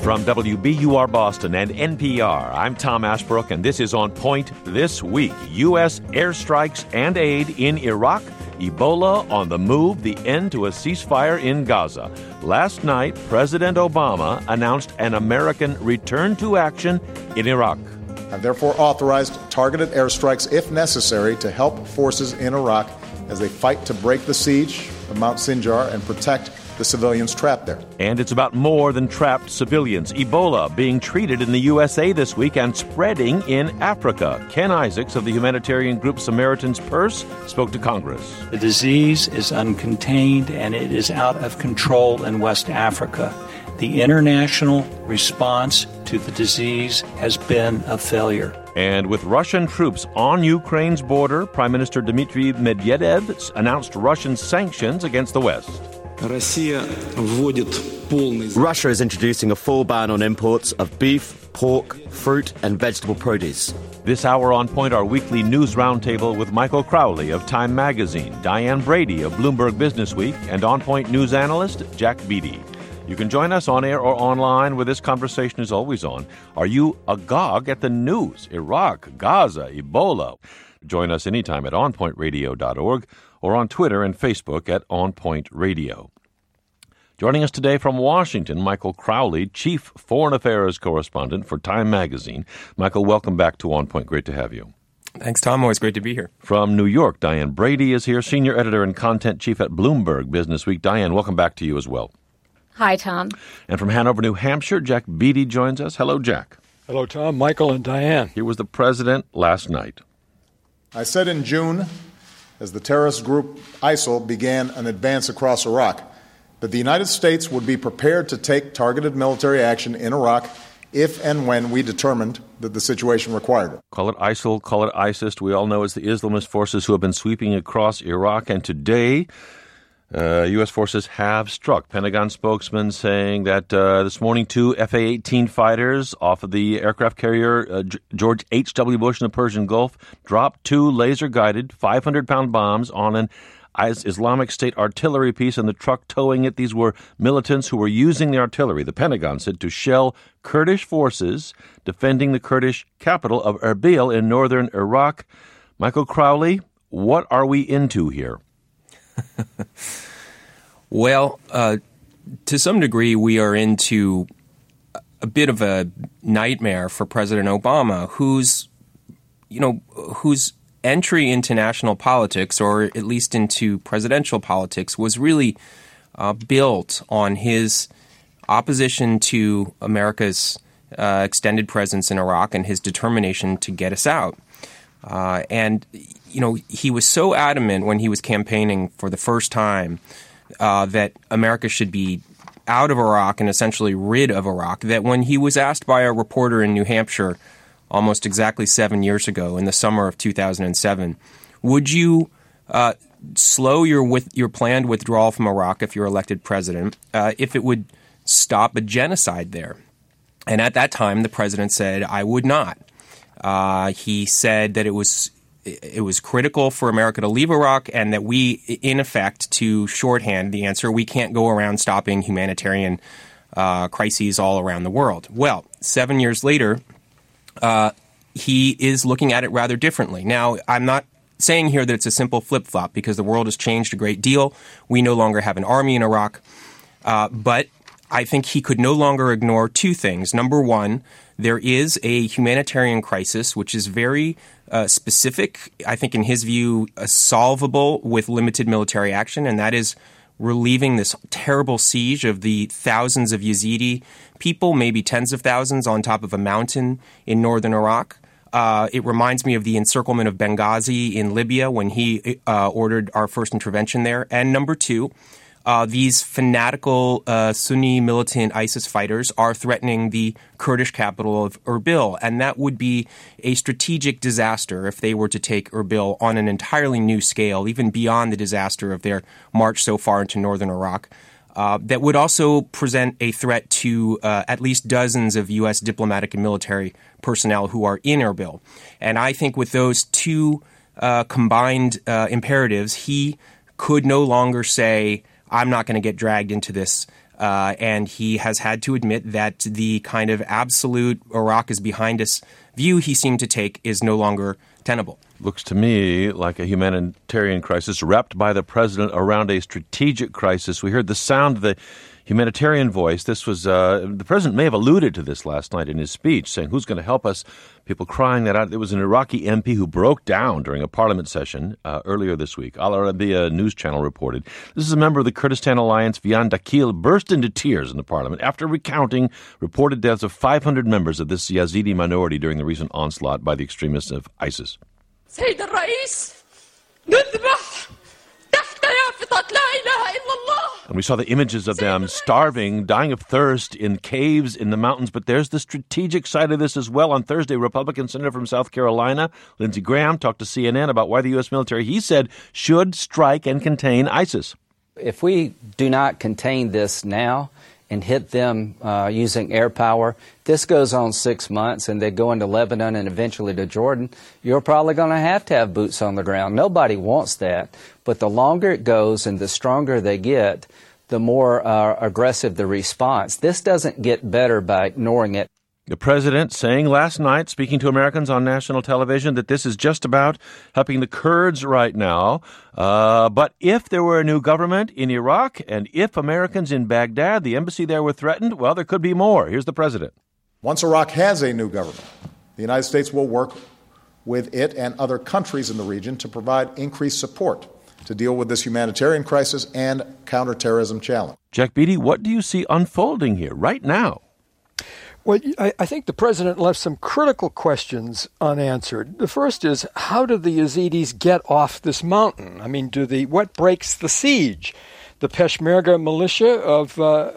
From WBUR Boston and NPR, I'm Tom Ashbrook, and this is On Point This Week. U.S. airstrikes and aid in Iraq, Ebola on the move, the end to a ceasefire in Gaza. Last night, President Obama announced an American return to action in Iraq. I've therefore authorized targeted airstrikes, if necessary, to help forces in Iraq as they fight to break the siege of Mount Sinjar and protect the civilians trapped there. And it's about more than trapped civilians. Ebola being treated in the USA this week and spreading in Africa. Ken Isaacs of the humanitarian group Samaritan's Purse spoke to Congress. The disease is uncontained and it is out of control in West Africa. The international response to the disease has been a failure. And with Russian troops on Ukraine's border, Prime Minister Dmitry Medvedev announced Russian sanctions against the West. Russia is introducing a full ban on imports of beef, pork, fruit, and vegetable produce. This hour on Point, our weekly news roundtable with Michael Crowley of Time Magazine, Diane Brady of Bloomberg Businessweek, and On Point news analyst Jack Beatty. You can join us on air or online where this conversation is always on. Are you agog at the news? Iraq, Gaza, Ebola? Join us anytime at onpointradio.org or on Twitter and Facebook at On Point Radio. Joining us today from Washington, Michael Crowley, Chief Foreign Affairs Correspondent for Time Magazine. Michael, welcome back to On Point. Great to have you. Thanks, Tom. Always great to be here. From New York, Diane Brady is here, Senior Editor and Content Chief at Bloomberg Businessweek. Diane, welcome back to you as well. Hi, Tom. And from Hanover, New Hampshire, Jack Beatty joins us. Hello, Jack. Hello, Tom, Michael, and Diane. Here was the president last night. I said in June, as the terrorist group ISIL began an advance across Iraq, that the United States would be prepared to take targeted military action in Iraq if and when we determined that the situation required it. Call it ISIL, call it ISIS. We all know it's the Islamist forces who have been sweeping across Iraq. And today, U.S. forces have struck. Pentagon spokesman saying that this morning 2 F-A-18 fighters off of the aircraft carrier George H.W. Bush in the Persian Gulf dropped 2 laser-guided 500-pound bombs on an Islamic State artillery piece and the truck towing it. These were militants who were using the artillery, the Pentagon said, to shell Kurdish forces defending the Kurdish capital of Erbil in northern Iraq. Michael Crowley, what are we into here? Well, to some degree, we are into a bit of a nightmare for President Obama, whose entry into national politics, or at least into presidential politics, was really built on his opposition to America's extended presence in Iraq and his determination to get us out. And he was so adamant when he was campaigning for the first time that America should be out of Iraq and essentially rid of Iraq, that when he was asked by a reporter in New Hampshire almost exactly 7 years ago in the summer of 2007, would you slow your planned withdrawal from Iraq if you're elected president, if it would stop a genocide there? And at that time, the president said, I would not. He said that it was critical for America to leave Iraq and that we, in effect, to shorthand the answer, we can't go around stopping humanitarian crises all around the world. Well, 7 years later, he is looking at it rather differently. Now, I'm not saying here that it's a simple flip-flop because the world has changed a great deal. We no longer have an army in Iraq. But I think he could no longer ignore 2 things. Number one, there is a humanitarian crisis which is very specific, I think in his view, solvable with limited military action, and that is relieving this terrible siege of the thousands of Yazidi people, maybe tens of thousands on top of a mountain in northern Iraq. It reminds me of the encirclement of Benghazi in Libya when he ordered our first intervention there. And number 2, these fanatical Sunni militant ISIS fighters are threatening the Kurdish capital of Erbil, and that would be a strategic disaster if they were to take Erbil on an entirely new scale, even beyond the disaster of their march so far into northern Iraq. That would also present a threat to at least dozens of U.S. diplomatic and military personnel who are in Erbil. And I think with those 2 combined imperatives, he could no longer say, I'm not going to get dragged into this And he has had to admit that the kind of absolute Iraq is behind us view he seemed to take is no longer tenable. Looks to me like a humanitarian crisis wrapped by the president around a strategic crisis. We heard the sound of the humanitarian voice. This was the president may have alluded to this last night in his speech, saying, who's going to help us? People crying that out. There was an Iraqi MP who broke down during a parliament session earlier this week. Al Arabiya news channel reported. This is a member of the Kurdistan Alliance, Vian Dakil, burst into tears in the parliament after recounting reported deaths of 500 members of this Yazidi minority during the recent onslaught by the extremists of ISIS. سيد الرئيس نذبح تحت يافطة لا إله إلا الله. And we saw the images of them starving, dying of thirst in caves in the mountains. But there's the strategic side of this as well. On Thursday, Republican Senator from South Carolina, Lindsey Graham, talked to CNN about why the U.S. military, he said, should strike and contain ISIS. If we do not contain this now and hit them using air power, this goes on 6 months, and they go into Lebanon and eventually to Jordan, you're probably going to have boots on the ground. Nobody wants that. But the longer it goes and the stronger they get, the more aggressive the response. This doesn't get better by ignoring it. The president saying last night, speaking to Americans on national television, that this is just about helping the Kurds right now. But if there were a new government in Iraq and if Americans in Baghdad, the embassy there, were threatened, well, there could be more. Here's the president. Once Iraq has a new government, the United States will work with it and other countries in the region to provide increased support to deal with this humanitarian crisis and counterterrorism challenge. Jack Beatty, what do you see unfolding here right now? Well, I think the president left some critical questions unanswered. The first is, how do the Yazidis get off this mountain? I mean, what breaks the siege? The Peshmerga militia of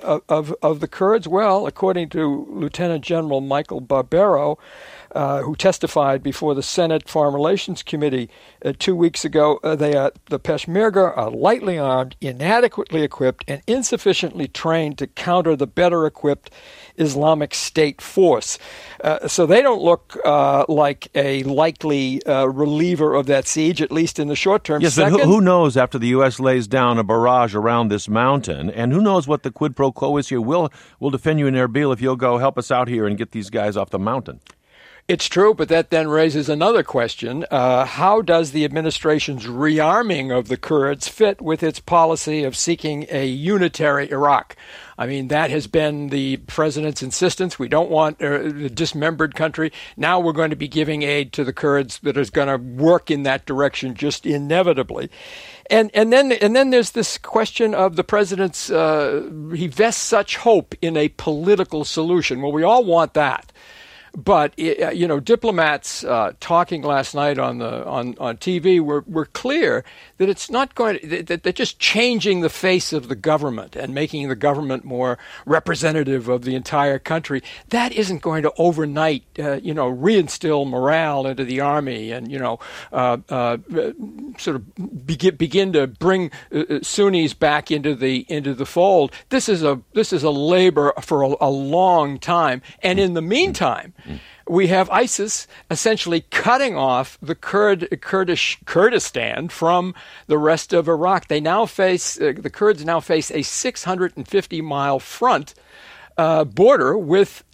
the Kurds? Well, according to Lieutenant General Michael Barbero, who testified before the Senate Foreign Relations Committee 2 weeks ago, the Peshmerga are lightly armed, inadequately equipped, and insufficiently trained to counter the better equipped Islamic State force. So they don't look like a likely reliever of that siege, at least in the short term. Yes, but who knows after the U.S. lays down a barrage around this mountain, and who knows what the quid pro quo is here. We'll defend you in Erbil if you'll go help us out here and get these guys off the mountain. It's true, but that then raises another question. How does the administration's rearming of the Kurds fit with its policy of seeking a unitary Iraq? I mean, that has been the president's insistence. We don't want a dismembered country. Now we're going to be giving aid to the Kurds that is going to work in that direction just inevitably. And then there's this question of the president's, he vests such hope in a political solution. Well, we all want that. But diplomats talking last night on TV were clear that it's not going to, that they're just changing the face of the government and making the government more representative of the entire country. That isn't going to overnight, reinstill morale into the army and sort of begin to bring Sunnis back into the fold. This is a labor for a long time, and in the meantime, we have ISIS essentially cutting off the Kurdistan from the rest of Iraq. They now face the Kurds now face a 650-mile front border with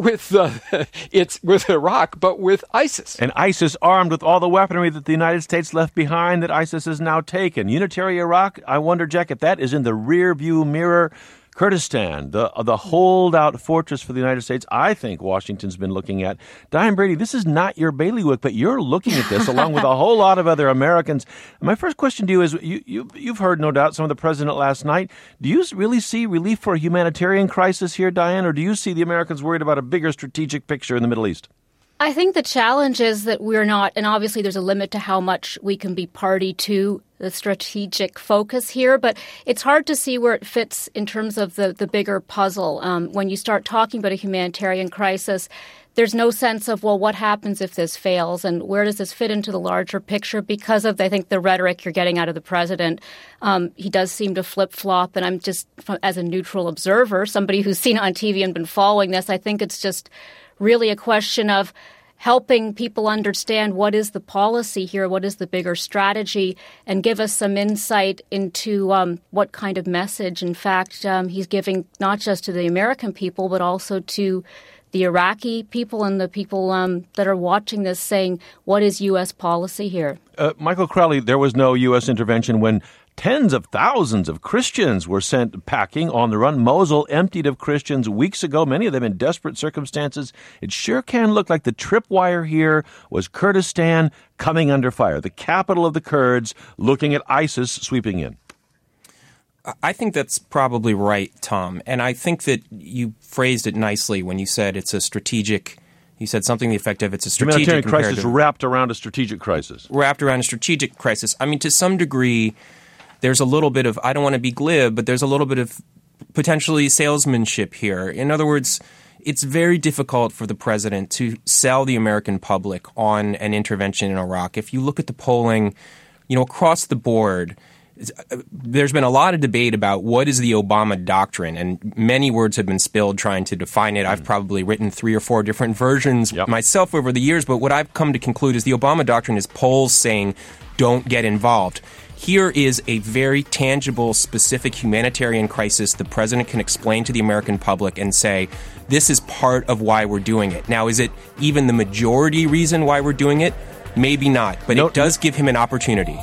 Iraq, but with ISIS. And ISIS armed with all the weaponry that the United States left behind that ISIS has now taken. Unitary Iraq, I wonder, Jack, if that is in the rear view mirror. Kurdistan, the holdout fortress for the United States, I think Washington's been looking at. Diane Brady, this is not your bailiwick, but you're looking at this along with a whole lot of other Americans. My first question to you is, you've heard, no doubt, some of the president last night. Do you really see relief for a humanitarian crisis here, Diane, or do you see the Americans worried about a bigger strategic picture in the Middle East? I think the challenge is that we're not, and obviously there's a limit to how much we can be party to the strategic focus here, but it's hard to see where it fits in terms of the bigger puzzle. When you start talking about a humanitarian crisis, there's no sense of, well, what happens if this fails and where does this fit into the larger picture because of, I think, the rhetoric you're getting out of the president. He does seem to flip-flop, and I'm just, as a neutral observer, somebody who's seen it on TV and been following this, I think it's just really a question of, helping people understand what is the policy here, what is the bigger strategy, and give us some insight into what kind of message, in fact, he's giving not just to the American people, but also to the Iraqi people and the people that are watching this, saying, what is U.S. policy here? Michael Crowley, there was no U.S. intervention when tens of thousands of Christians were sent packing on the run. Mosul emptied of Christians weeks ago, many of them in desperate circumstances. It sure can look like the tripwire here was Kurdistan coming under fire, the capital of the Kurds, looking at ISIS sweeping in. I think that's probably right, Tom. And I think that you phrased it nicely when you said it's a strategic. You said something to the effect of it's a strategic humanitarian crisis wrapped around a strategic crisis. Wrapped around a strategic crisis. I mean, to some degree, there's a little bit of, I don't want to be glib, but there's a little bit of potentially salesmanship here. In other words, it's very difficult for the president to sell the American public on an intervention in Iraq. If you look at the polling, across the board, there's been a lot of debate about what is the Obama doctrine, and many words have been spilled trying to define it. I've probably written 3 or 4 different versions myself over the years, but what I've come to conclude is the Obama doctrine is polls saying don't get involved. Here is a very tangible, specific humanitarian crisis the president can explain to the American public and say, this is part of why we're doing it. Now, is it even the majority reason why we're doing it? Maybe not, but it does give him an opportunity.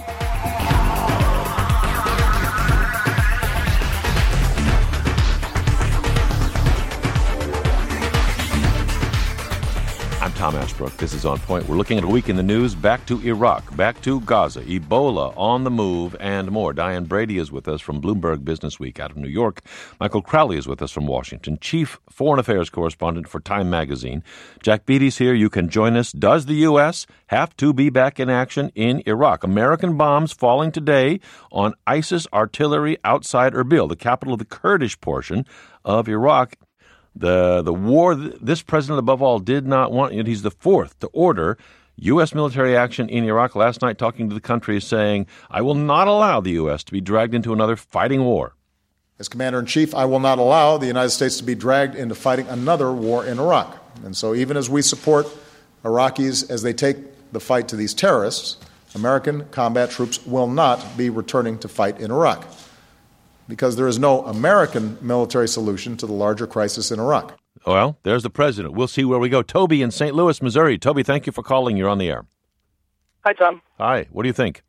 Tom Ashbrook. This is On Point. We're looking at a week in the news. Back to Iraq, back to Gaza, Ebola on the move, and more. Diane Brady is with us from Bloomberg Business Week out of New York. Michael Crowley is with us from Washington, chief foreign affairs correspondent for Time Magazine. Jack Beatty's here. You can join us. Does the U.S. have to be back in action in Iraq? American bombs falling today on ISIS artillery outside Erbil, the capital of the Kurdish portion of Iraq. The war, this president above all did not want, he's the fourth to order U.S. military action in Iraq. Last night talking to the country saying, I will not allow the U.S. to be dragged into another fighting war. As Commander-in-Chief, I will not allow the United States to be dragged into fighting another war in Iraq. And so even as we support Iraqis as they take the fight to these terrorists, American combat troops will not be returning to fight in Iraq, because there is no American military solution to the larger crisis in Iraq. Well, there's the president. We'll see where we go. Toby in St. Louis, Missouri. Toby, thank you for calling. You're on the air. Hi, Tom. Hi. What do you think?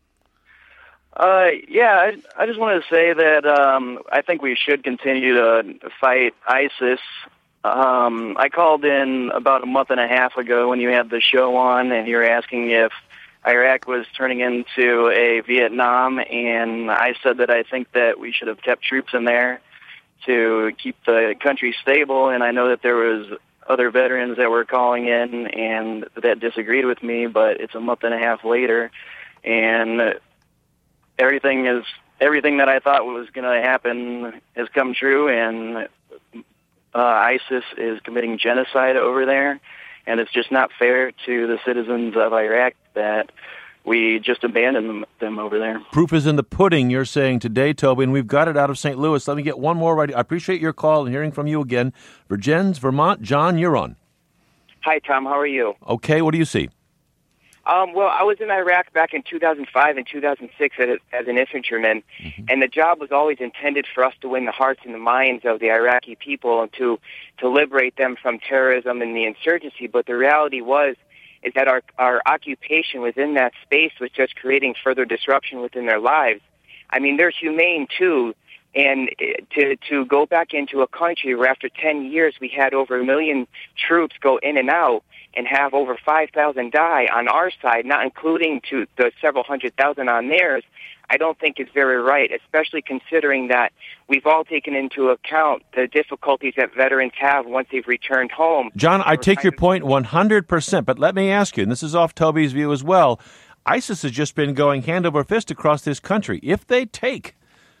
I just wanted to say that I think we should continue to fight ISIS. I called in about a month and a half ago when you had the show on, and you were asking if Iraq was turning into a Vietnam, and I said that I think that we should have kept troops in there to keep the country stable, and I know that there was other veterans that were calling in and that disagreed with me, but it's a month and a half later, and everything that I thought was going to happen has come true, and ISIS is committing genocide over there. And it's just not fair to the citizens of Iraq that we just abandon them over there. Proof is in the pudding, you're saying today, Toby, and we've got it out of St. Louis. Let me get one more right. I appreciate your call and hearing from you again. Virgins, Vermont. John, you're on. Hi, Tom. How are you? Okay, what do you see? Well, I was in Iraq back in 2005 and 2006 as an infantryman, and the job was always intended for us to win the hearts and the minds of the Iraqi people and to liberate them from terrorism and the insurgency. But the reality is that our occupation within that space was just creating further disruption within their lives. I mean, they're humane, too. And to go back into a country where after 10 years we had over 1 million troops go in and out and have over 5,000 die on our side, not including to the several 100,000 on theirs, I don't think is very right, especially considering that we've all taken into account the difficulties that veterans have once they've returned home. John, I take your point 100%, but let me ask you, and this is off Toby's view as well, ISIS has just been going hand over fist across this country. If they take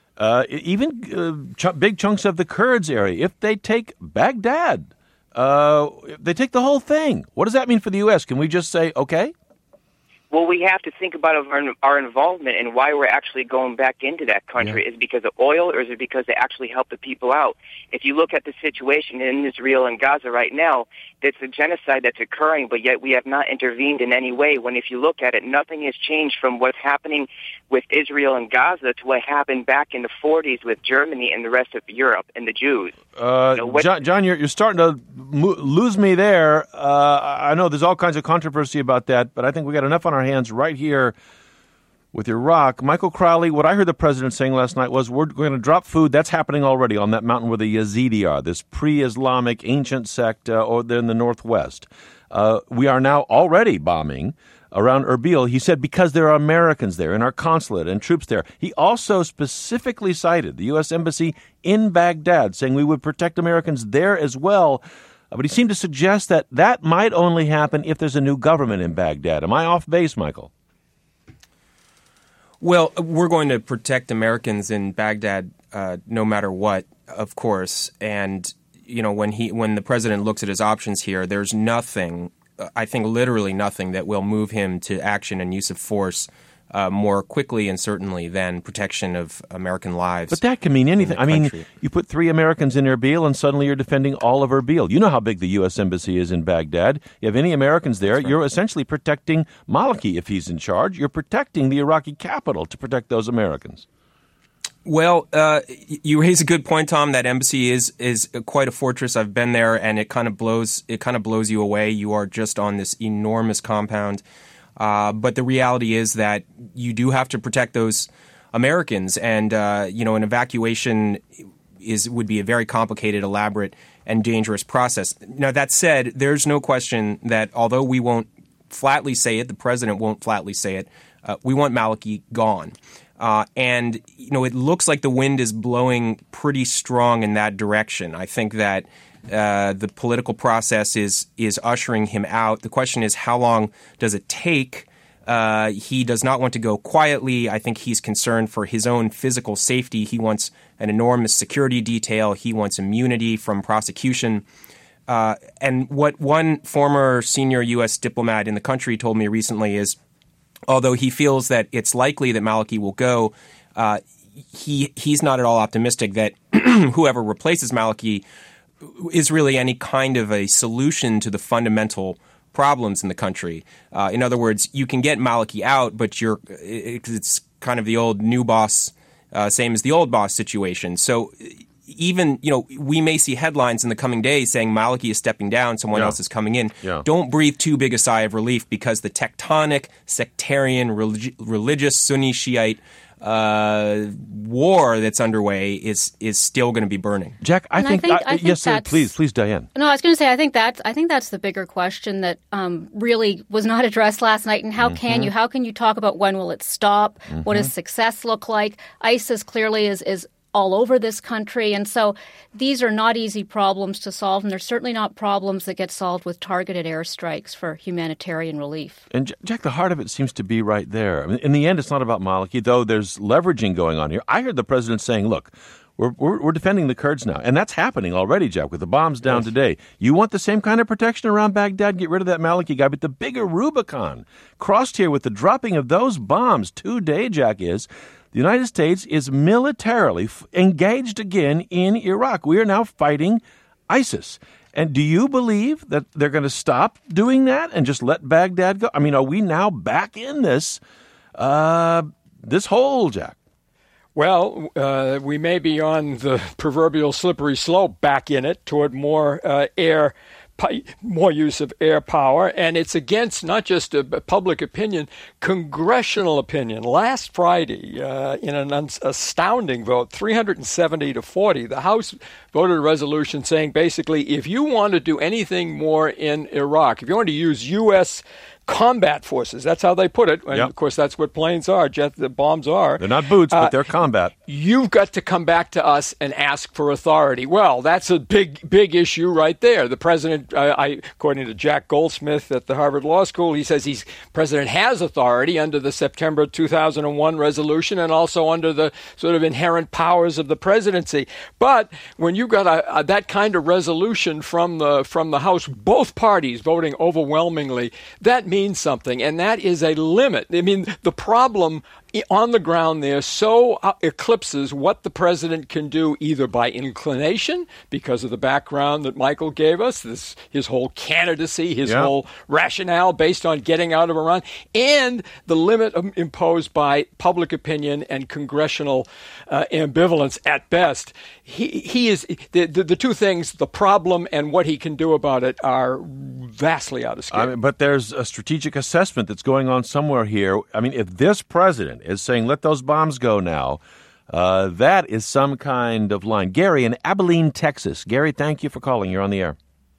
big chunks of the Kurds area, if they take Baghdad, they take the whole thing. What does that mean for the U.S.? Can we just say, okay? Well, we have to think about our involvement and why we're actually going back into that country. Is it because of oil, or is it because they actually help the people out? If you look at the situation in Israel and Gaza right now, it's a genocide that's occurring, but yet we have not intervened in any way. When if you look at it, nothing has changed from what's happening with Israel and Gaza to what happened back in the 40s with Germany and the rest of Europe and the Jews. John, you're starting to lose me there. I know there's all kinds of controversy about that, but I think we got enough on our hands right here with Iraq. Michael Crowley, what I heard the president saying last night was we're going to drop food. That's happening already on that mountain where the Yazidi are, this pre-Islamic ancient sect or they're in the northwest. We are now already bombing around Erbil. He said because there are Americans there in our consulate and troops there. He also specifically cited the U.S. Embassy in Baghdad, saying we would protect Americans there as well. But he seemed to suggest that that might only happen if there's a new government in Baghdad. Am I off base, Michael? Well, we're going to protect Americans in Baghdad no matter what, of course. And, you know, when the president looks at his options here, there's nothing, I think literally nothing, that will move him to action and use of force more quickly and certainly than protection of American lives. But that can mean anything. I mean, you put 3 Americans in Erbil and suddenly you're defending all of Erbil. You know how big the U.S. Embassy is in Baghdad. You have any Americans there, you're essentially protecting Maliki if he's in charge. You're protecting the Iraqi capital to protect those Americans. Well, you raise a good point, Tom. That embassy is quite a fortress. I've been there, and it kind of blows you away. You are just on this enormous compound. But the reality is that you do have to protect those Americans, and an evacuation would be a very complicated, elaborate, and dangerous process. Now, that said, there's no question that although we won't flatly say it, the president won't flatly say it, we want Maliki gone. And it looks like the wind is blowing pretty strong in that direction. I think that the political process is ushering him out. The question is, how long does it take? He does not want to go quietly. I think he's concerned for his own physical safety. He wants an enormous security detail. He wants immunity from prosecution. And what one former senior U.S. diplomat in the country told me recently is, although he feels that it's likely that Maliki will go, he's not at all optimistic that whoever replaces Maliki is really any kind of a solution to the fundamental problems in the country. In other words, you can get Maliki out, but it's kind of the old new boss, same as the old boss situation. So even, we may see headlines in the coming days saying Maliki is stepping down, someone else is coming in. Yeah. Don't breathe too big a sigh of relief, because the tectonic, sectarian, religious Sunni Shiite war that's underway is still going to be burning. Jack, I think yes, please, Diane. No, I was going to say I think that's the bigger question that really was not addressed last night. And how can you talk about when will it stop? What does success look like? ISIS clearly is all over this country. And so these are not easy problems to solve, and they're certainly not problems that get solved with targeted airstrikes for humanitarian relief. And Jack, the heart of it seems to be right there. I mean, in the end, it's not about Maliki, though there's leveraging going on here. I heard the president saying, look, we're defending the Kurds now. And that's happening already, Jack, with the bombs down today. You want the same kind of protection around Baghdad? Get rid of that Maliki guy. But the bigger Rubicon crossed here with the dropping of those bombs today, Jack, is the United States is militarily engaged again in Iraq. We are now fighting ISIS. And do you believe that they're going to stop doing that and just let Baghdad go? I mean, are we now back in this hole, Jack? Well, we may be on the proverbial slippery slope back in it toward more use of air power, and it's against not just public opinion, congressional opinion. Last Friday, in an astounding vote, 370 to 40, the House voted a resolution saying basically if you want to do anything more in Iraq, if you want to use U.S. combat forces, that's how they put it, and of course that's what planes are, the bombs are. They're not boots, but they're combat. You've got to come back to us and ask for authority. Well, that's a big issue right there. The president, according to Jack Goldsmith at the Harvard Law School, he says president has authority under the September 2001 resolution and also under the sort of inherent powers of the presidency. But when you've got that kind of resolution from the House, both parties voting overwhelmingly, that means something, and that is a limit. I mean, the problem on the ground there so eclipses what the president can do either by inclination, because of the background that Michael gave us, his whole candidacy, his whole rationale based on getting out of Iran, and the limit imposed by public opinion and congressional ambivalence at best. He is the two things, the problem and what he can do about it, are vastly out of scale. But there's a strategic assessment that's going on somewhere here. I mean, if this president is saying, let those bombs go now, that is some kind of line. Gary in Abilene, Texas. Gary, thank you for calling. You're on the air.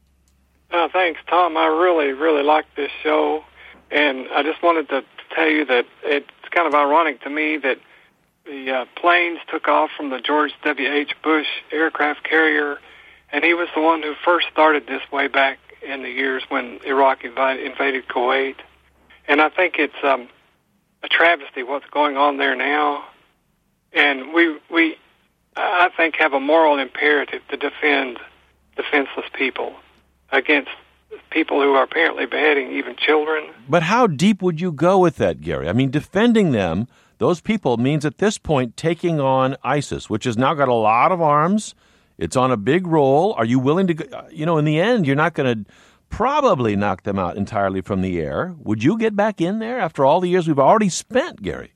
Thanks, Tom. I really, really like this show. And I just wanted to tell you that it's kind of ironic to me that the planes took off from the George W.H. Bush aircraft carrier, and he was the one who first started this way back in the years when Iraq invaded Kuwait. And I think it's a travesty what's going on there now. And we I think, have a moral imperative to defend defenseless people against people who are apparently beheading even children. But how deep would you go with that, Gary? I mean, defending them, those people, means at this point taking on ISIS, which has now got a lot of arms. It's on a big roll. Are you willing to, in the end, you're not going to probably knock them out entirely from the air. Would you get back in there after all the years we've already spent, Gary?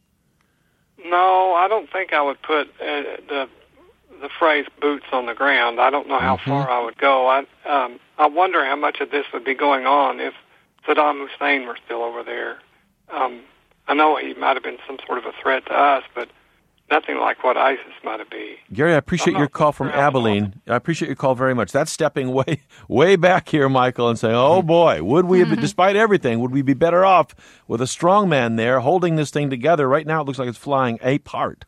No, I don't think I would put the phrase boots on the ground. I don't know how far I would go. I wonder how much of this would be going on if Saddam Hussein were still over there. I know he might have been some sort of a threat to us, but nothing like what ISIS might have been. Gary, I appreciate your call from Abilene. I appreciate your call very much. That's stepping way back here, Michael, and saying, oh boy, would we, despite everything, would we be better off with a strong man there holding this thing together? Right now it looks like it's flying apart.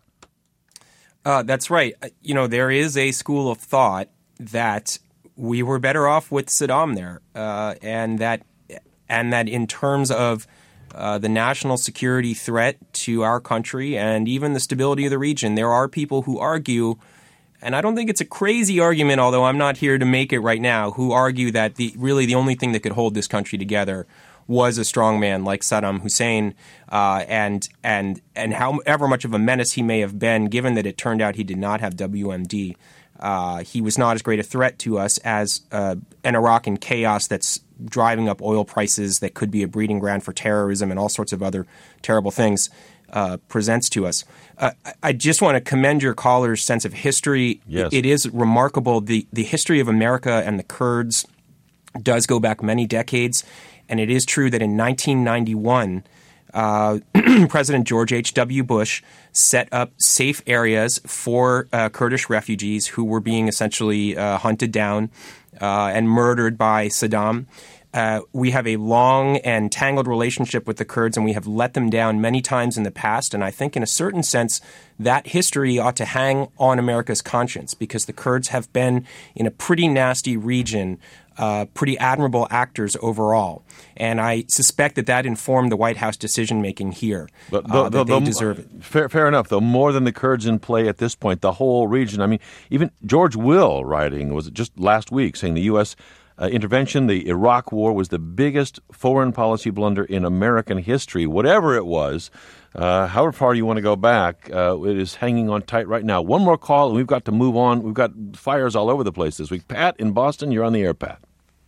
That's right. There is a school of thought that we were better off with Saddam there, and that in terms of the national security threat to our country and even the stability of the region, there are people who argue, and I don't think it's a crazy argument, although I'm not here to make it right now, who argue that the only thing that could hold this country together was a strong man like Saddam Hussein, and however much of a menace he may have been, given that it turned out he did not have WMD, he was not as great a threat to us as an Iraq in chaos that's driving up oil prices that could be a breeding ground for terrorism and all sorts of other terrible things presents to us. I just want to commend your caller's sense of history. Yes. It is remarkable. The history of America and the Kurds does go back many decades, and it is true that in 1991, President George H.W. Bush set up safe areas for Kurdish refugees who were being essentially hunted down and murdered by Saddam. We have a long and tangled relationship with the Kurds, and we have let them down many times in the past. And I think in a certain sense, that history ought to hang on America's conscience, because the Kurds have been in a pretty nasty region, pretty admirable actors overall. And I suspect that informed the White House decision-making here. But they deserve it. Fair enough, though. More than the Kurds in play at this point, the whole region. I mean, even George Will writing, was it just last week, saying the U.S. Intervention, the Iraq War, was the biggest foreign policy blunder in American history. Whatever it was, however far you want to go back, it is hanging on tight right now. One more call, and we've got to move on. We've got fires all over the place this week. Pat in Boston, you're on the air, Pat.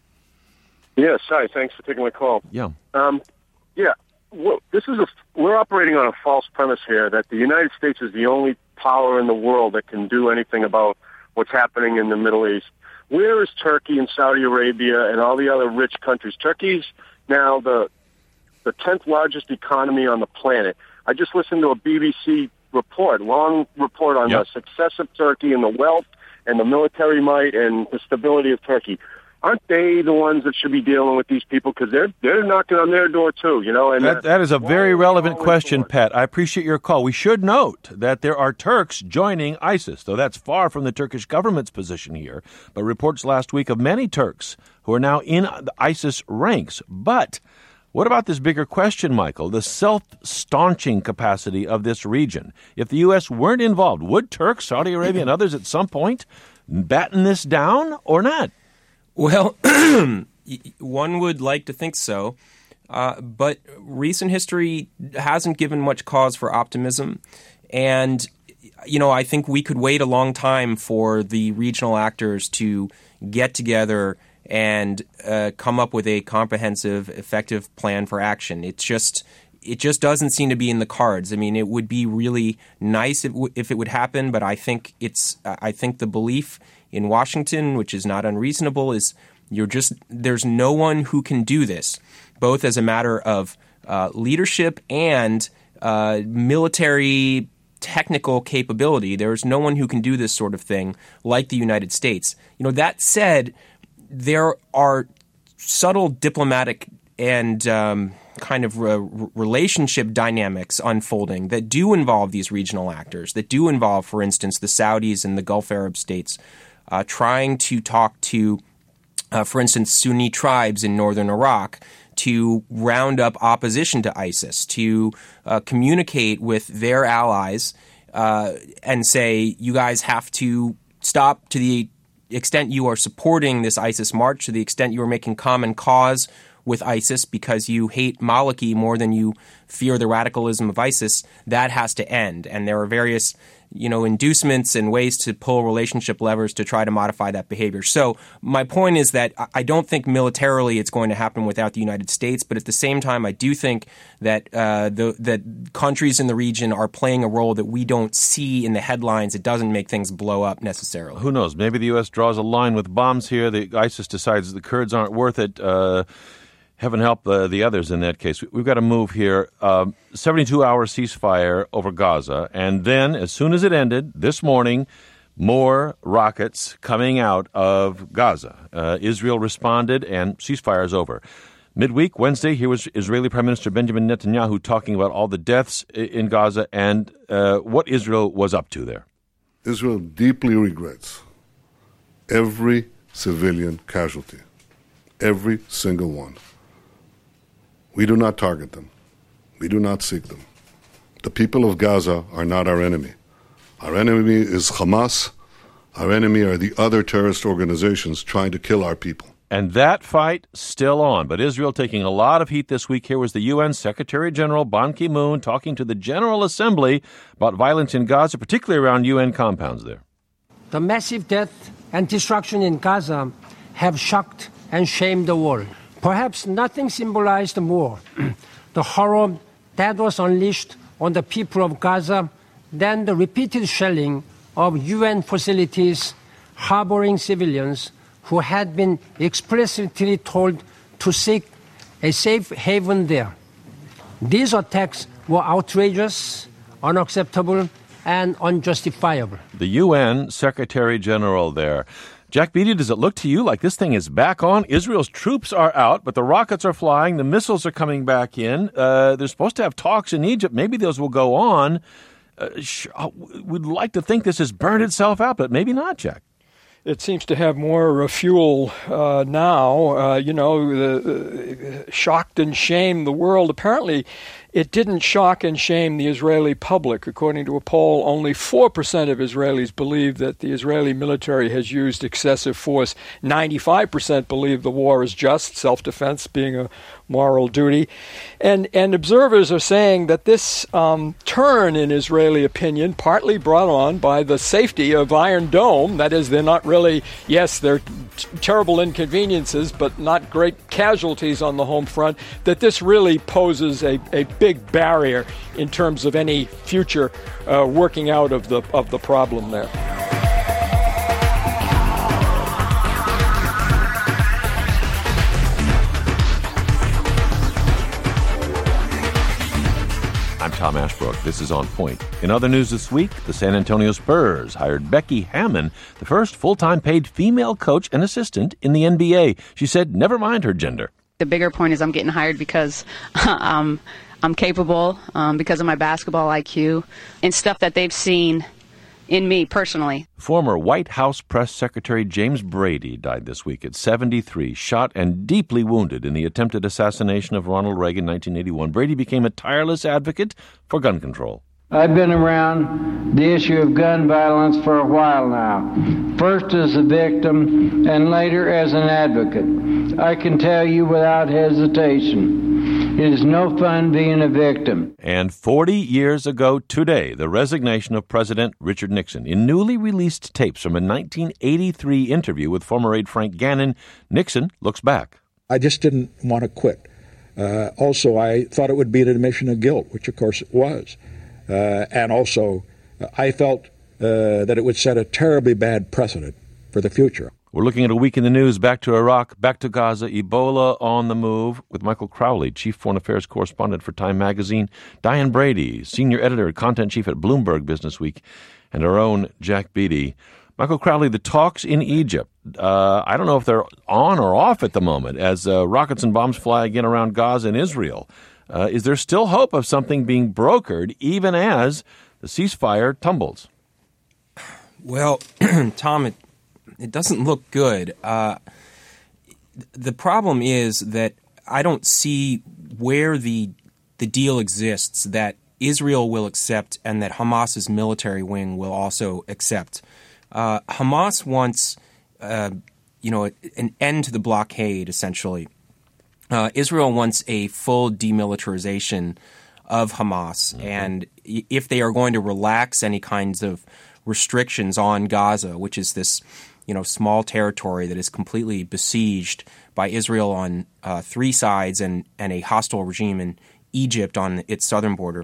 Yes, hi. Thanks for taking my call. Yeah. Well, we're operating on a false premise here that the United States is the only power in the world that can do anything about what's happening in the Middle East. Where is Turkey and Saudi Arabia and all the other rich countries? Turkey's now the 10th largest economy on the planet. I just listened to a BBC long report on the success of Turkey and the wealth and the military might and the stability of Turkey. Aren't they the ones that should be dealing with these people? Because they're knocking on their door too, And that is a very relevant question, Pat. I appreciate your call. We should note that there are Turks joining ISIS, though that's far from the Turkish government's position here. But reports last week of many Turks who are now in the ISIS ranks. But what about this bigger question, Michael? The self-staunching capacity of this region. If the U.S. weren't involved, would Turks, Saudi Arabia, and others at some point batten this down or not? Well, one would like to think so. But recent history hasn't given much cause for optimism. And, I think we could wait a long time for the regional actors to get together and come up with a comprehensive, effective plan for action. It just doesn't seem to be in the cards. I mean, it would be really nice if it would happen, but I think the belief in Washington, which is not unreasonable, is there's no one who can do this, both as a matter of leadership and military technical capability. There's no one who can do this sort of thing like the United States. That said, there are subtle diplomatic and kind of relationship dynamics unfolding that do involve these regional actors, that do involve, for instance, the Saudis and the Gulf Arab states trying to talk to, for instance, Sunni tribes in northern Iraq to round up opposition to ISIS, to communicate with their allies and say, you guys have to stop to the extent you are supporting this ISIS march, to the extent you are making common cause with ISIS because you hate Maliki more than you fear the radicalism of ISIS, that has to end. And there are various, inducements and ways to pull relationship levers to try to modify that behavior. So my point is that I don't think militarily it's going to happen without the United States, but at the same time, I do think that that countries in the region are playing a role that we don't see in the headlines. It doesn't make things blow up necessarily. Who knows? Maybe the U.S. draws a line with bombs here. The ISIS decides the Kurds aren't worth it. Heaven help the others in that case. We've got to move here. 72-hour ceasefire over Gaza. And then, as soon as it ended, this morning, more rockets coming out of Gaza. Israel responded, and ceasefire is over. Midweek, Wednesday, here was Israeli Prime Minister Benjamin Netanyahu talking about all the deaths in Gaza and what Israel was up to there. Israel deeply regrets every civilian casualty, every single one. We do not target them. We do not seek them. The people of Gaza are not our enemy. Our enemy is Hamas. Our enemy are the other terrorist organizations trying to kill our people. And that fight still on. But Israel taking a lot of heat this week. Here was the UN Secretary General Ban Ki-moon talking to the General Assembly about violence in Gaza, particularly around UN compounds there. The massive death and destruction in Gaza have shocked and shamed the world. Perhaps nothing symbolized more the horror that was unleashed on the people of Gaza than the repeated shelling of UN facilities harboring civilians who had been explicitly told to seek a safe haven there. These attacks were outrageous, unacceptable, and unjustifiable. The UN Secretary General there. Jack Beatty, does it look to you like this thing is back on? Israel's troops are out, but the rockets are flying. The missiles are coming back in. They're supposed to have talks in Egypt. Maybe those will go on. We'd like to think this has burned itself out, but maybe not, Jack. It seems to have more fuel now. Shocked and shamed the world. Apparently, it didn't shock and shame the Israeli public. According to a poll, only 4% of Israelis believe that the Israeli military has used excessive force. 95% believe the war is just, self-defense being a moral duty. And observers are saying that this turn in Israeli opinion, partly brought on by the safety of Iron Dome, that is, they're not really, yes, they're terrible inconveniences, but not great casualties on the home front, that this really poses a big barrier in terms of any future working out of the problem there. I'm Tom Ashbrook. This is On Point. In other news this week, the San Antonio Spurs hired Becky Hammon, the first full-time paid female coach and assistant in the NBA. She said, never mind her gender. The bigger point is I'm getting hired because I'm capable, because of my basketball IQ and stuff that they've seen in me personally. Former White House Press Secretary James Brady died this week at 73, shot and deeply wounded in the attempted assassination of Ronald Reagan in 1981. Brady became a tireless advocate for gun control. I've been around the issue of gun violence for a while now, first as a victim and later as an advocate. I can tell you without hesitation It is no fun being a victim. And 40 years ago today, the resignation of President Richard Nixon. In newly released tapes from a 1983 interview with former aide Frank Gannon, Nixon looks back. I just didn't want to quit. Also, I thought it would be an admission of guilt, which of course it was. And also, I felt that it would set a terribly bad precedent for the future. We're looking at a week in the news, back to Iraq, back to Gaza, Ebola on the move, with Michael Crowley, Chief Foreign Affairs Correspondent for Time Magazine, Diane Brady, Senior Editor, Content Chief at Bloomberg Businessweek, and our own Jack Beatty. Michael Crowley, the talks in Egypt, I don't know if they're on or off at the moment, as rockets and bombs fly again around Gaza and Israel. Is there still hope of something being brokered, even as the ceasefire tumbles? Well, Tom, it doesn't look good. The problem is that I don't see where the deal exists that Israel will accept and that Hamas's military wing will also accept. Hamas wants, an end to the blockade, essentially. Israel wants a full demilitarization of Hamas, and if they are going to relax any kinds of restrictions on Gaza, which is this small territory that is completely besieged by Israel on three sides and a hostile regime in Egypt on its southern border,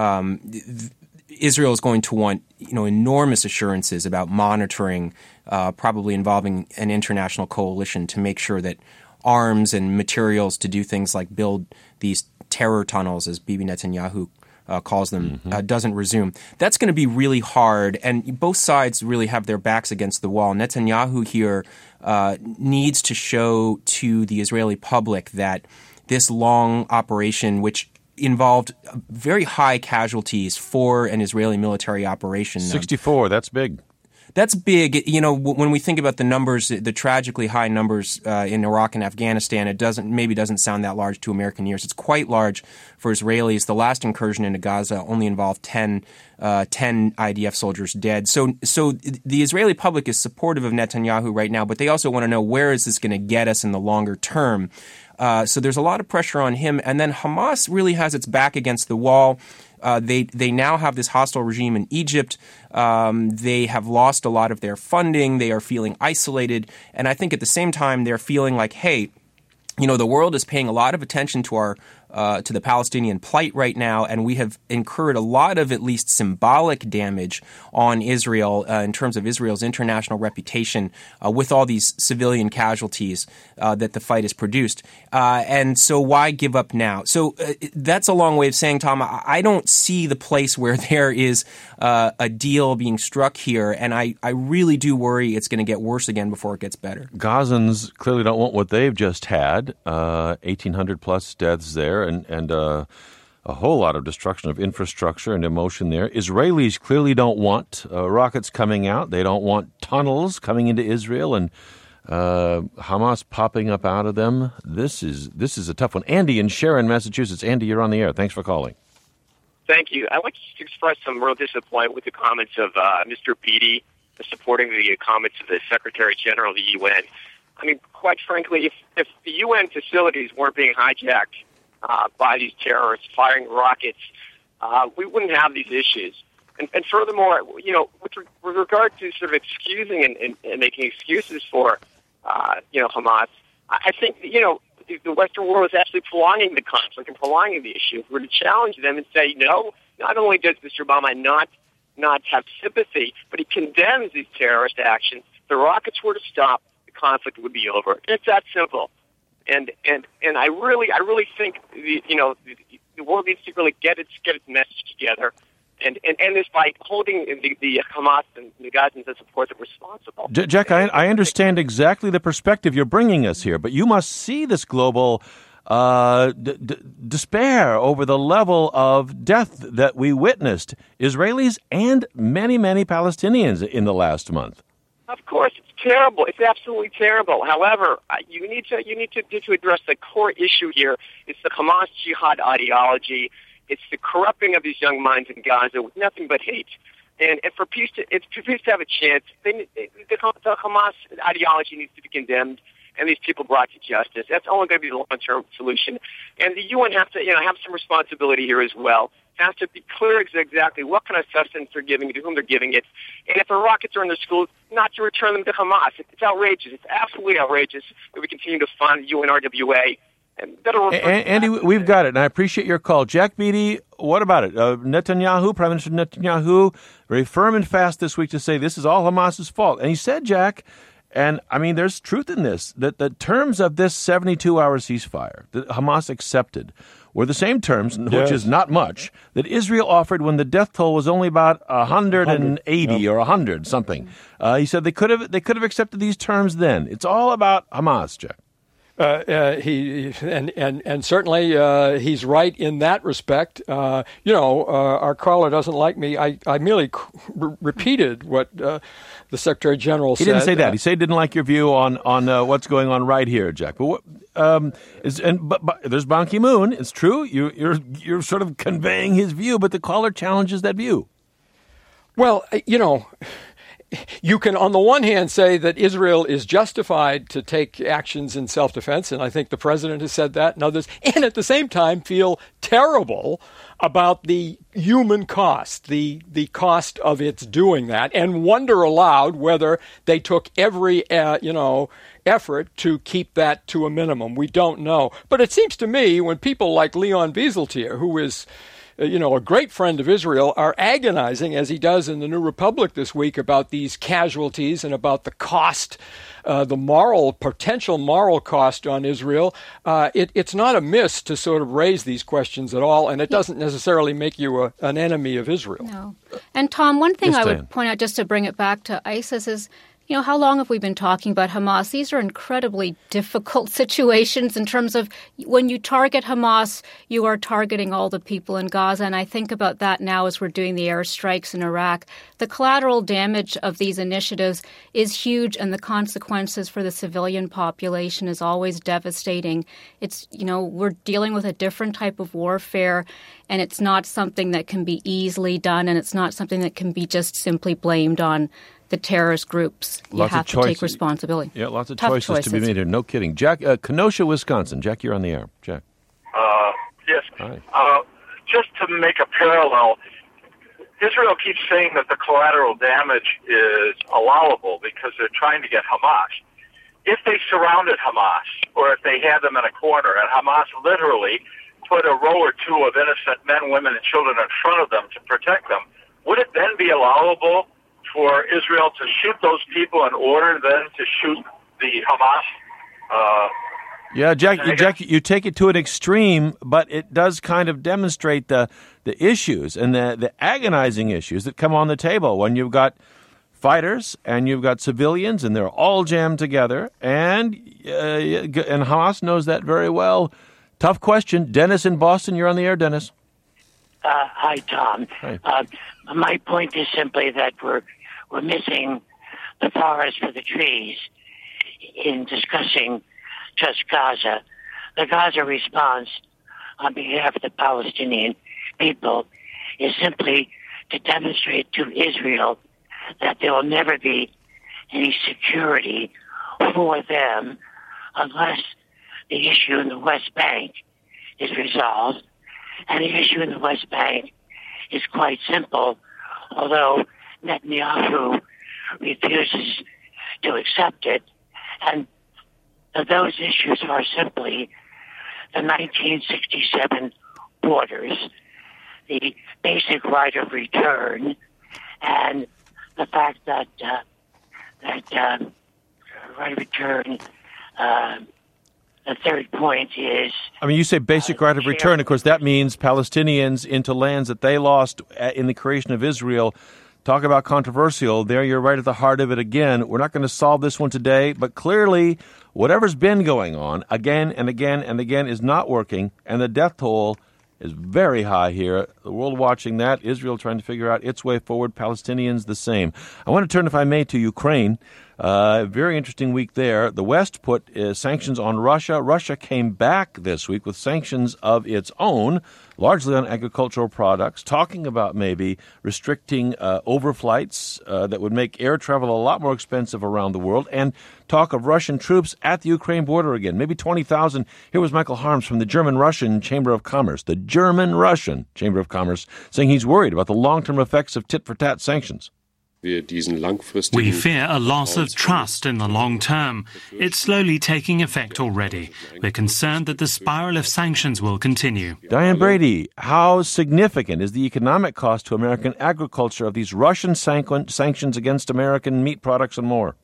Israel is going to want enormous assurances about monitoring, probably involving an international coalition to make sure that arms and materials to do things like build these terror tunnels, as Bibi Netanyahu calls them, doesn't resume. That's going to be really hard, and both sides really have their backs against the wall. Netanyahu here needs to show to the Israeli public that this long operation, which involved very high casualties for an Israeli military operation. 64, that's big. That's big. When we think about the numbers, the tragically high numbers in Iraq and Afghanistan, it doesn't sound that large to American ears. It's quite large for Israelis. The last incursion into Gaza only involved 10 IDF soldiers dead. So the Israeli public is supportive of Netanyahu right now, but they also want to know, where is this going to get us in the longer term? So there's a lot of pressure on him. And then Hamas really has its back against the wall. They now have this hostile regime in Egypt. They have lost a lot of their funding. They are feeling isolated. And I think at the same time, they're feeling like, hey, the world is paying a lot of attention to to the Palestinian plight right now, and we have incurred a lot of at least symbolic damage on Israel in terms of Israel's international reputation with all these civilian casualties that the fight has produced. And so why give up now? So that's a long way of saying, Tom, I don't see the place where there is a deal being struck here, and I really do worry it's going to get worse again before it gets better. Gazans clearly don't want what they've just had, 1,800 plus deaths there, and a whole lot of destruction of infrastructure and emotion there. Israelis clearly don't want rockets coming out. They don't want tunnels coming into Israel and Hamas popping up out of them. This is a tough one. Andy in Sharon, Massachusetts. Andy, you're on the air. Thanks for calling. Thank you. I'd like to express some real disappointment with the comments of Mr. Beatty supporting the comments of the Secretary General of the UN. I mean, quite frankly, if the UN facilities weren't being hijacked by these terrorists firing rockets, we wouldn't have these issues. And furthermore, with regard to sort of excusing and making excuses for, Hamas, I think, the Western world is actually prolonging the conflict and prolonging the issue. If we're to challenge them and say, no, not only does Mr. Obama not have sympathy, but he condemns these terrorist actions. If the rockets were to stop, the conflict would be over. It's that simple. And I really think the world needs to really get its message together, and end this by holding the Hamas and the Gazans as support that responsible. Jack, I understand exactly the perspective you're bringing us here, but you must see this global despair over the level of death that we witnessed, Israelis and many, many Palestinians in the last month. Of course, it's terrible. It's absolutely terrible. However, you need to address the core issue here. It's the Hamas jihad ideology. It's the corrupting of these young minds in Gaza with nothing but hate. And for peace to have a chance, the Hamas ideology needs to be condemned. and these people brought to justice. That's only going to be the long-term solution. And the UN has to, have some responsibility here as well. Has to be clear exactly what kind of sustenance they're giving, to whom they're giving it. And if the rockets are in the schools, not to return them to Hamas. It's outrageous. It's absolutely outrageous that we continue to fund UNRWA. Andy, we've got it, and I appreciate your call. Jack Beatty, what about it? Netanyahu, Prime Minister Netanyahu, very firm and fast this week to say this is all Hamas's fault. And he said, Jack, and I mean, there's truth in this, that the terms of this 72-hour ceasefire that Hamas accepted were the same terms, which is not much, that Israel offered when the death toll was only about 180 or 100 something. He said they could have accepted these terms then. It's all about Hamas, Jack. And certainly he's right in that respect. Our caller doesn't like me. I merely repeated what the Secretary General said. He didn't say that. He said he didn't like your view on what's going on right here, Jack. But but there's Ban Ki-moon. It's true. You're sort of conveying his view, but the caller challenges that view. Well, you can, on the one hand, say that Israel is justified to take actions in self-defense, and I think the president has said that and others, and at the same time feel terrible about the human cost, the cost of its doing that, and wonder aloud whether they took every, effort to keep that to a minimum. We don't know. But it seems to me when people like Leon Wieseltier, who is a great friend of Israel, are agonizing, as he does in the New Republic this week, about these casualties and about the cost, the potential moral cost on Israel. It's not amiss to sort of raise these questions at all, and it doesn't necessarily make you an enemy of Israel. No. And Tom, one thing I would point out, just to bring it back to ISIS, is how long have we been talking about Hamas? These are incredibly difficult situations in terms of when you target Hamas, you are targeting all the people in Gaza. And I think about that now as we're doing the airstrikes in Iraq. The collateral damage of these initiatives is huge, and the consequences for the civilian population is always devastating. It's, we're dealing with a different type of warfare, and it's not something that can be easily done, and it's not something that can be just simply blamed on the terrorist groups. You have to take responsibility. Yeah, lots of choices to be made here. No kidding. Jack, Kenosha, Wisconsin. Jack, you're on the air. Jack. Yes. Hi. Just to make a parallel, Israel keeps saying that the collateral damage is allowable because they're trying to get Hamas. If they surrounded Hamas, or if they had them in a corner, and Hamas literally put a row or two of innocent men, women, and children in front of them to protect them, would it then be allowable for Israel to shoot those people in order then to shoot the Hamas? Yeah, Jack, you take it to an extreme, but it does kind of demonstrate the issues and the agonizing issues that come on the table when you've got fighters and you've got civilians and they're all jammed together, and Hamas knows that very well. Tough question. Dennis in Boston, you're on the air, Dennis. Hi, Tom. Hi. My point is simply that we're missing the forest for the trees in discussing just Gaza. The Gaza response on behalf of the Palestinian people is simply to demonstrate to Israel that there will never be any security for them unless the issue in the West Bank is resolved. And the issue in the West Bank is quite simple, although Netanyahu refuses to accept it. And those issues are simply the 1967 borders, the basic right of return, and the fact that right of return. The third point is... I mean, you say basic right of return. Of course, that means Palestinians into lands that they lost in the creation of Israel. Talk about controversial. There, you're right at the heart of it again. We're not going to solve this one today, but clearly, whatever's been going on again and again and again is not working, and the death toll is very high here. The world watching that, Israel trying to figure out its way forward, Palestinians the same. I want to turn, if I may, to Ukraine. Very interesting week there. The West put sanctions on Russia. Russia came back this week with sanctions of its own, largely on agricultural products, talking about maybe restricting overflights that would make air travel a lot more expensive around the world, and talk of Russian troops at the Ukraine border again, maybe 20,000. Here was Michael Harms from the German-Russian Chamber of Commerce, saying he's worried about the long-term effects of tit-for-tat sanctions. We fear a loss of trust in the long term. It's slowly taking effect already. We're concerned that the spiral of sanctions will continue. Diane Brady, how significant is the economic cost to American agriculture of these Russian sanctions against American meat products and more?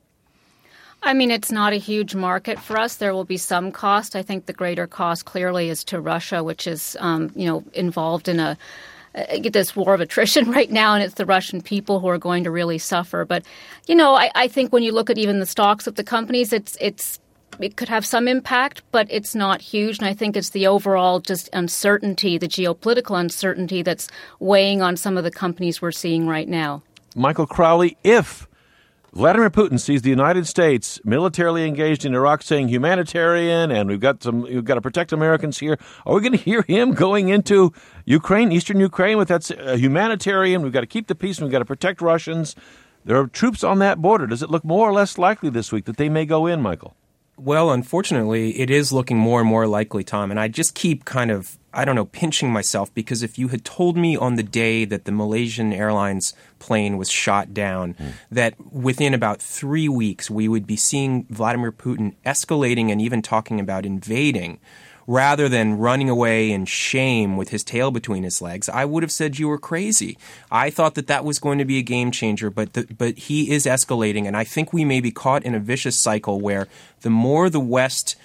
I mean, it's not a huge market for us. There will be some cost. I think the greater cost clearly is to Russia, which is, involved in this war of attrition right now, and it's the Russian people who are going to really suffer. But, I think when you look at even the stocks of the companies, it could have some impact, but it's not huge. And I think it's the overall just uncertainty, the geopolitical uncertainty that's weighing on some of the companies we're seeing right now. Michael Crowley, if Vladimir Putin sees the United States militarily engaged in Iraq saying humanitarian and we've got to protect Americans here, are we going to hear him going into Ukraine, eastern Ukraine, with that humanitarian, we've got to keep the peace and we've got to protect Russians? There are troops on that border. Does it look more or less likely this week that they may go in, Michael? Well, unfortunately, it is looking more and more likely, Tom, and I just keep pinching myself, because if you had told me on the day that the Malaysian Airlines plane was shot down that within about 3 weeks we would be seeing Vladimir Putin escalating and even talking about invading rather than running away in shame with his tail between his legs, I would have said you were crazy. I thought that was going to be a game changer, but he is escalating, and I think we may be caught in a vicious cycle where the more the West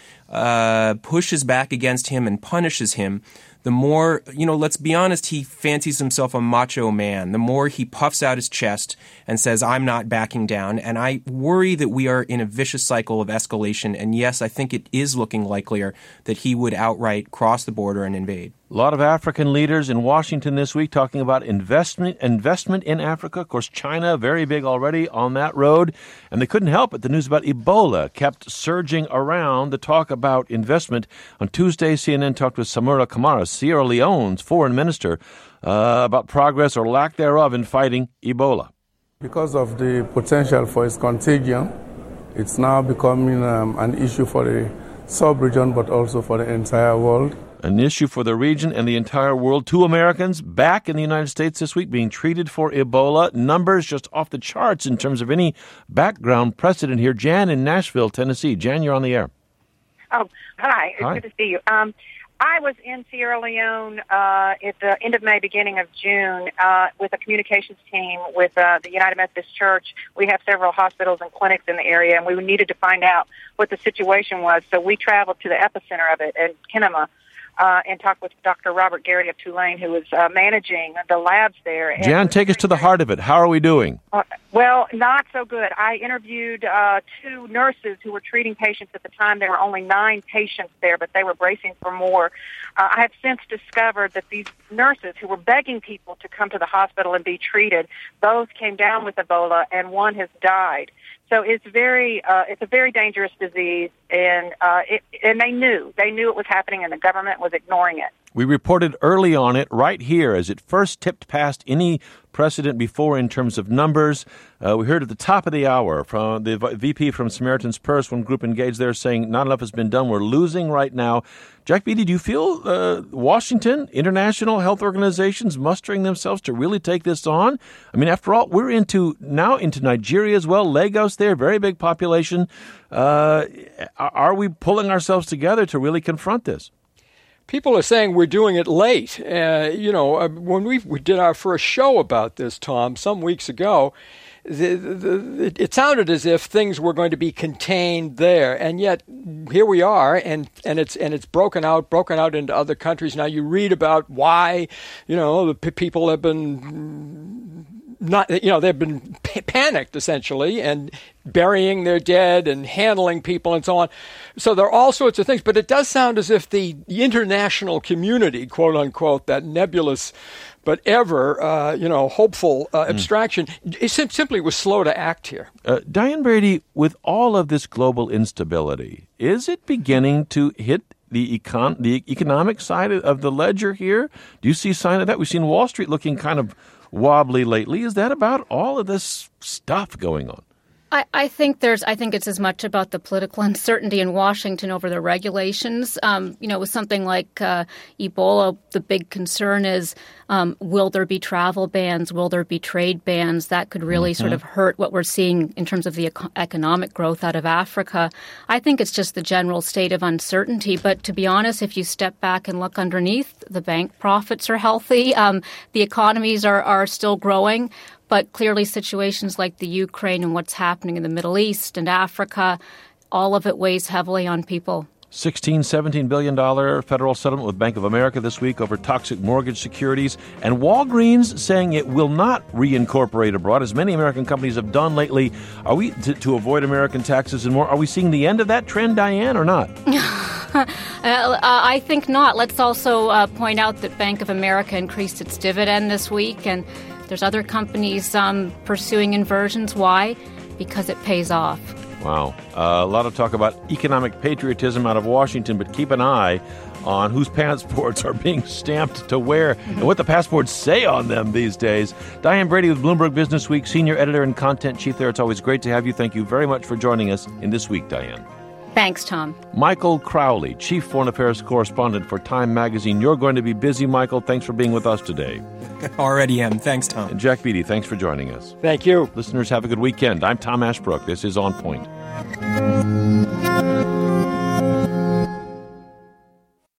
pushes back against him and punishes him, the more, let's be honest, he fancies himself a macho man. The more he puffs out his chest and says, I'm not backing down. And I worry that we are in a vicious cycle of escalation. And yes, I think it is looking likelier that he would outright cross the border and invade. A lot of African leaders in Washington this week talking about investment in Africa. Of course, China, very big already on that road. And they couldn't help it. The news about Ebola kept surging around the talk about investment. On Tuesday, CNN talked with Samura Kamara, Sierra Leone's foreign minister, about progress or lack thereof in fighting Ebola. Because of the potential for its contagion, it's now becoming an issue for the sub-region, but also for the entire world. An issue for the region and the entire world. 2 Americans back in the United States this week being treated for Ebola. Numbers just off the charts in terms of any background precedent here. Jan in Nashville, Tennessee. Jan, you're on the air. Oh, hi. It's good to see you. I was in Sierra Leone at the end of May, beginning of June, with a communications team with the United Methodist Church. We have several hospitals and clinics in the area, and we needed to find out what the situation was. So we traveled to the epicenter of it at Kenema, and talked with Dr. Robert Garrity of Tulane, who was managing the labs there. Jan, take us to the heart of it. How are we doing? Well, not so good. I interviewed 2 nurses who were treating patients at the time. There were only 9 patients there, but they were bracing for more. I have since discovered that these nurses who were begging people to come to the hospital and be treated, both came down with Ebola, and one has died. So it's a very dangerous disease, and they knew it was happening, and the government was ignoring it. We reported early on it right here as it first tipped past any precedent before in terms of numbers. We heard at the top of the hour from the VP from Samaritan's Purse, one group engaged there, saying not enough has been done. We're losing right now. Jack Beatty, do you feel Washington, international health organizations mustering themselves to really take this on? I mean, after all, we're into Nigeria as well. Lagos there, very big population. Are we pulling ourselves together to really confront this? People are saying we're doing it late. When we did our first show about this, Tom, some weeks ago, it sounded as if things were going to be contained there, and yet here we are, and it's broken out into other countries. Now you read about why, the people have been they've been panicked essentially and burying their dead and handling people and so on. So there are all sorts of things, but it does sound as if the international community, quote unquote, that nebulous but ever, hopeful abstraction, it simply was slow to act here. Diane Brady, with all of this global instability, is it beginning to hit the economic side of the ledger here? Do you see sign of that? We've seen Wall Street looking kind of wobbly lately. Is that about all of this stuff going on? I think it's as much about the political uncertainty in Washington over the regulations. With something like Ebola, the big concern is, will there be travel bans? Will there be trade bans? That could really sort of hurt what we're seeing in terms of the economic growth out of Africa. I think it's just the general state of uncertainty. But to be honest, if you step back and look underneath, the bank profits are healthy. The economies are still growing. But clearly situations like the Ukraine and what's happening in the Middle East and Africa, all of it weighs heavily on people. $17 billion federal settlement with Bank of America this week over toxic mortgage securities. And Walgreens saying it will not reincorporate abroad, as many American companies have done lately. Are we, to avoid American taxes and more, are we seeing the end of that trend, Diane, or not? I think not. Let's also point out that Bank of America increased its dividend this week, and there's other companies pursuing inversions. Why? Because it pays off. Wow. A lot of talk about economic patriotism out of Washington, but keep an eye on whose passports are being stamped to where and what the passports say on them these days. Diane Brady with Bloomberg Business Week, Senior Editor and Content Chief there. It's always great to have you. Thank you very much for joining us in This Week, Diane. Thanks, Tom. Michael Crowley, Chief Foreign Affairs Correspondent for Time Magazine. You're going to be busy, Michael. Thanks for being with us today. Already am. Thanks, Tom. And Jack Beatty, thanks for joining us. Thank you. Listeners, have a good weekend. I'm Tom Ashbrook. This is On Point.